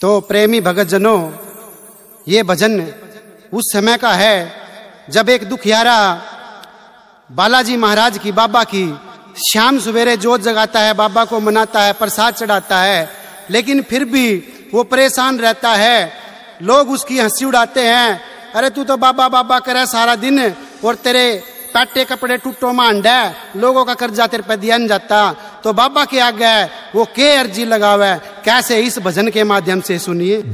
तो प्रेमी भगत जनों, ये भजन उस समय का है जब एक दुखियारा बालाजी महाराज की, बाबा की, शाम सवेरे जोत जगाता है, बाबा को मनाता है, प्रसाद चढ़ाता है, लेकिन फिर भी वो परेशान रहता है। लोग उसकी हंसी उड़ाते हैं, अरे तू तो बाबा बाबा करे सारा दिन और तेरे पैटे कपड़े टूटो मांडा, लोगों का कर्जा तेरे पे दिया नहीं जाता। तो बाबा के आगे वो के अर्जी लगावे, कैसे, इस भजन के माध्यम से सुनिए।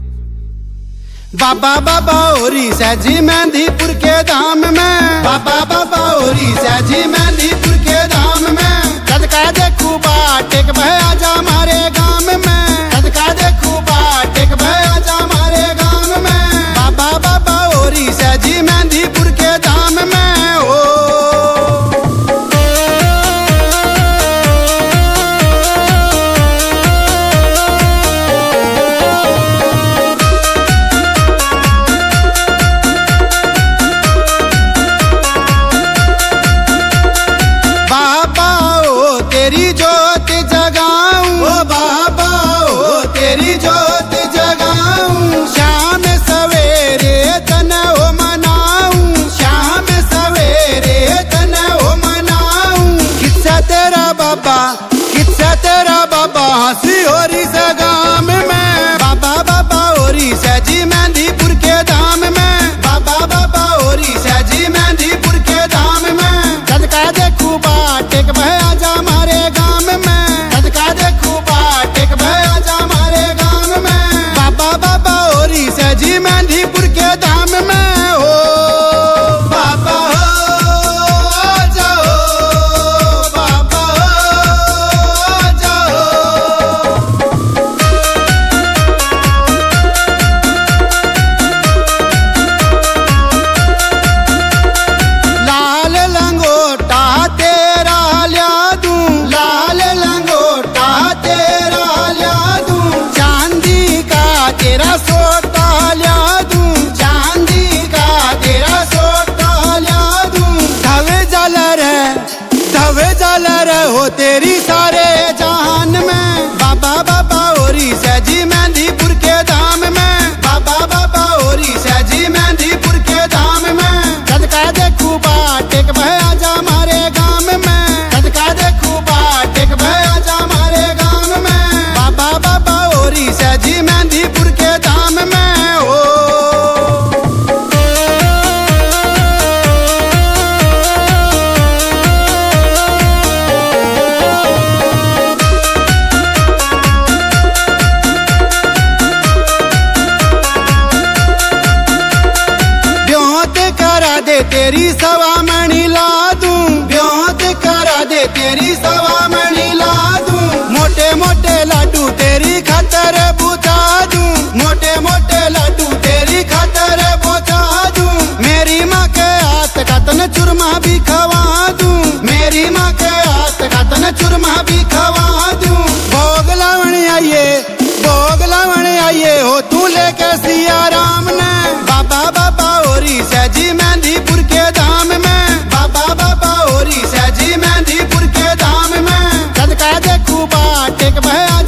बाबा बाबा ओरी सहजी मेहंदीपुर के धाम में, बाबा बाबा ओरी सहजी मेहंदीपुर के धाम में, कदका देखू बाटेक भय आजा मारे गांव में, कदका देखू बाटेक भय आजा मारे गांव में, बाबा बाबा ओरी सहजी मेहंदीपुर के धाम में। तेरी जोत जगाऊं, ओ बाबा ओ तेरी जोत जगाऊं, शाम सवेरे तन ओ मनाऊं, शाम सवेरे तन ओ मनाऊं। किस्सा तेरा बाबा, किस्सा तेरा बाबा, हंसी होरी सगाम में, बाबा बाबा होरी सहजी मेहंदीपुर के धाम में, बाबा बाबा होरी सहजी मेहंदीपुर के धाम में, कदका देखू बाटेक भय आजा मारे गांव में, कदका देखू बाटेक भय आजा मारे गांव में, बाबा बाबा होरी सहजी मेहंदीपुर के धाम में। हो बाबा हो जाओ, बाबा हो जाओ। लाल लंगोटा तेरा ल्या दूं, लाल लंगोटा तेरा ल्या दूं, चांदी का तेरा सोटा ल्या दूं, चांदी का तेरा सोटा ल्या दूं। धवे जल रे हो तेरी सारे जहान में, बाबा बाबा होरी सहजी मेहंदीपुर के धाम में, बाबा बाबा होरी सहजी मेहंदीपुर के धाम में, कदका देखू बाटेक भय आजा मारे गांव में, कदका देखू बाटेक भय आजा मारे गांव में, बाबा बाबा होरी सहजी मेहंदीपुर के धाम में। हो ब्योत करा दे तेरी सवा मणि ला दूं, ब्योत करा दे तेरी सवा मणि ला दूं, मोटे मोटे लाडू तेरी खातर बुझा दूं, मोटे मोटे लाडू तेरी खातर बुझा दूं। मेरी माँ के हाथ का तन चूरमा भी खवा दूं, मेरी माँ के हाथ का तन चूरमा भी खवा दूं। भोग लावण आइए, भोग लावण आइए हो तू लेके सिया राम ने, बाबा बाबा होरी सहजी मेहंदीपुर के धाम में, बाबा बाबा होरी सहजी मेहंदीपुर के धाम में, कदका देखू बाटेक भय